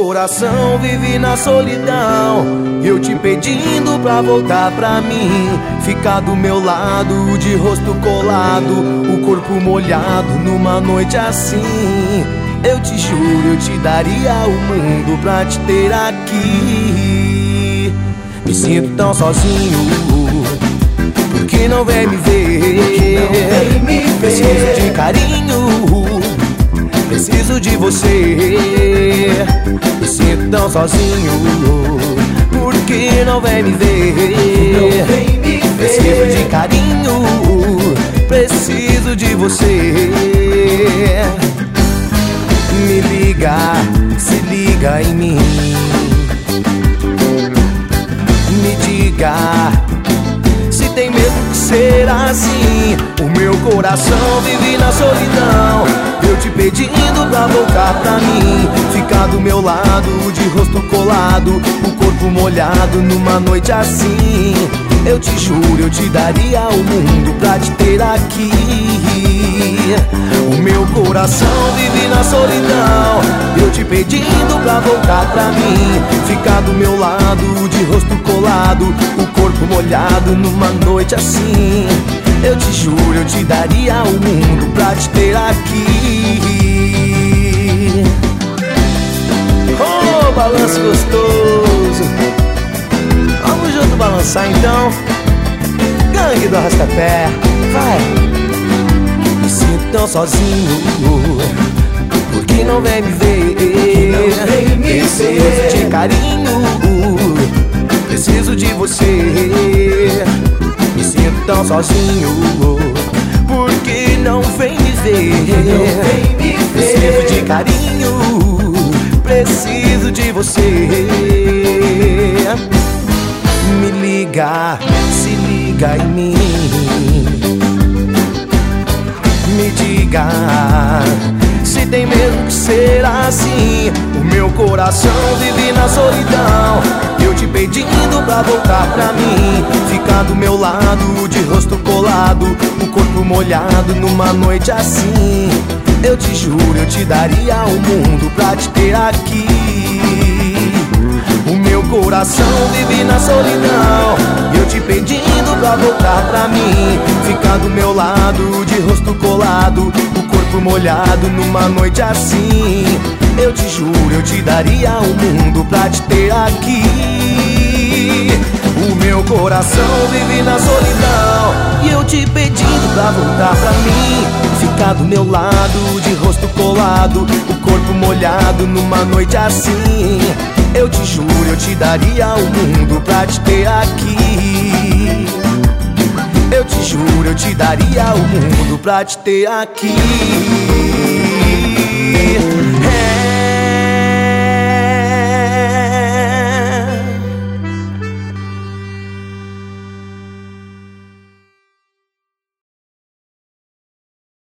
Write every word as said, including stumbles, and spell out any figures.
coração vive na solidão, eu te pedindo pra voltar pra mim, ficar do meu lado, de rosto colado, o corpo molhado numa noite assim. Eu te juro, eu te daria o mundo pra te ter aqui. Me sinto tão sozinho, porque não vem me ver. Preciso de carinho, preciso de você. Me sinto tão sozinho, porque não vem me ver. Preciso de carinho, preciso de você. Me liga, se liga em mim. Me diga se tem mesmo que ser assim. O meu coração vive na solidão, eu te pedindo pra voltar pra mim, ficar do meu lado, de rosto colado, o corpo molhado numa noite assim. Eu te juro, eu te daria o mundo pra te ter aqui. O meu coração vive na solidão, eu te pedindo pra voltar pra mim, ficar do meu lado, de rosto colado, o corpo molhado numa noite assim. Eu te juro, eu te daria o mundo pra te ter aqui. Oh, balanço gostoso. Vamos junto balançar então. Gangue do arrastapé, vai. Me sinto tão sozinho, porque não vem me ver. Preciso de carinho, preciso de você. Me sinto tão sozinho, porque não vem me ver. Preciso de carinho, preciso de você. Me liga, se liga em mim. Me diga se tem mesmo que ser assim. O meu coração vive na solidão, eu te pedindo pra voltar pra mim, ficar do meu lado, de rosto colado, o corpo molhado numa noite assim. Eu te juro, eu te daria o mundo pra te ter aqui. O meu coração vive na solidão, eu te pedindo pra voltar pra mim, ficar do meu lado, de rosto colado, o corpo molhado numa noite assim. Eu te juro, eu te daria o mundo pra te ter aqui. O meu coração vive na solidão, e eu te pedindo pra voltar pra mim, ficar do meu lado, de rosto colado, o corpo molhado numa noite assim. Eu te juro, eu te daria o mundo pra te ter aqui. Eu te juro, eu te daria o mundo pra te ter aqui.